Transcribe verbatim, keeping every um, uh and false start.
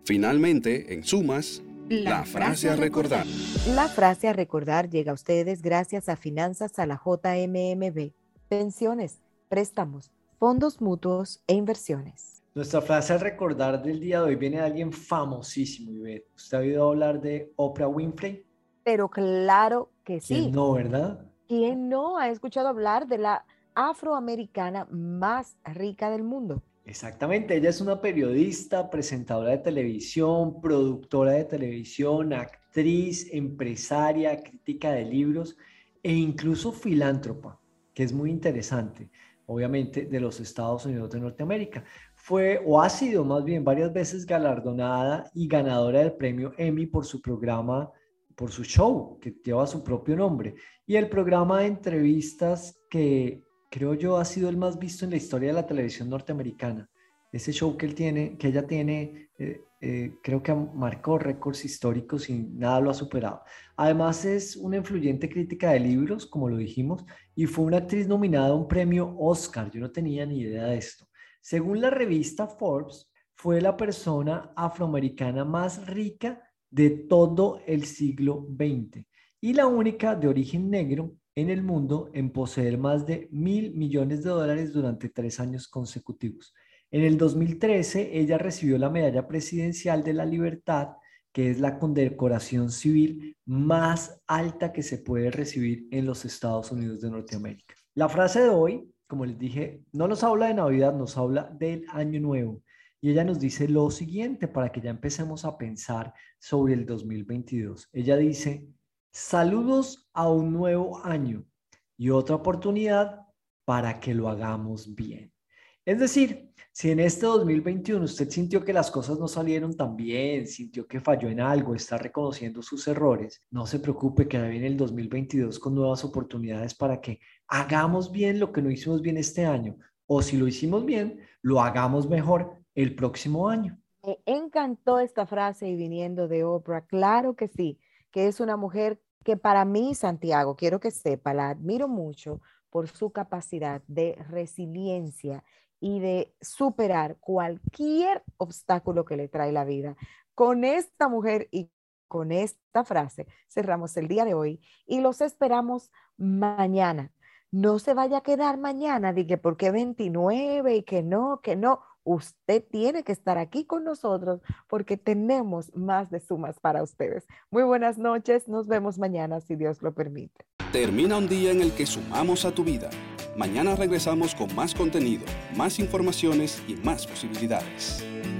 Finalmente, en sumas, la, la frase a recordar. La frase a recordar llega a ustedes gracias a Finanzas a la J M M B, pensiones, préstamos, fondos mutuos e inversiones. Nuestra frase a recordar del día de hoy viene de alguien famosísimo, Ivette. ¿Usted ha oído hablar de Oprah Winfrey? Pero claro que sí. ¿Quién no, verdad? ¿Quién no ha escuchado hablar de la afroamericana más rica del mundo? Exactamente, ella es una periodista, presentadora de televisión, productora de televisión, actriz, empresaria, crítica de libros e incluso filántropa, que es muy interesante, obviamente, de los Estados Unidos de Norteamérica. Fue, o ha sido más bien, varias veces galardonada y ganadora del premio Emmy por su programa, por su show, que lleva su propio nombre, y el programa de entrevistas que creo yo ha sido el más visto en la historia de la televisión norteamericana. Ese show que él tiene, que ella tiene, eh, eh, creo que marcó récords históricos y nada lo ha superado. Además es una influyente crítica de libros, como lo dijimos, y fue una actriz nominada a un premio Oscar. Yo no tenía ni idea de esto. Según la revista Forbes, fue la persona afroamericana más rica de todo el siglo veinte y la única de origen negro en el mundo en poseer más de mil millones de dólares durante tres años consecutivos. En el dos mil trece, ella recibió la Medalla Presidencial de la Libertad, que es la condecoración civil más alta que se puede recibir en los Estados Unidos de Norteamérica. La frase de hoy, como les dije, no nos habla de Navidad, nos habla del Año Nuevo. Y ella nos dice lo siguiente para que ya empecemos a pensar sobre el dos mil veintidós. Ella dice: saludos a un nuevo año y otra oportunidad para que lo hagamos bien. Es decir, si en este dos mil veintiuno usted sintió que las cosas no salieron tan bien, sintió que falló en algo, está reconociendo sus errores, no se preocupe, que ya viene el dos mil veintidós con nuevas oportunidades para que hagamos bien lo que no hicimos bien este año. O si lo hicimos bien, lo hagamos mejor el próximo año. Me encantó esta frase y viniendo de Oprah, claro que sí, que es una mujer que para mí, Santiago, quiero que sepa, la admiro mucho por su capacidad de resiliencia y de superar cualquier obstáculo que le trae la vida. Con esta mujer y con esta frase cerramos el día de hoy y los esperamos mañana. No se vaya a quedar mañana, dije, ¿por qué veintinueve? Y que no, que no. Usted tiene que estar aquí con nosotros porque tenemos más de sumas para ustedes. Muy buenas noches, nos vemos mañana si Dios lo permite. Termina un día en el que sumamos a tu vida. Mañana regresamos con más contenido, más informaciones y más posibilidades.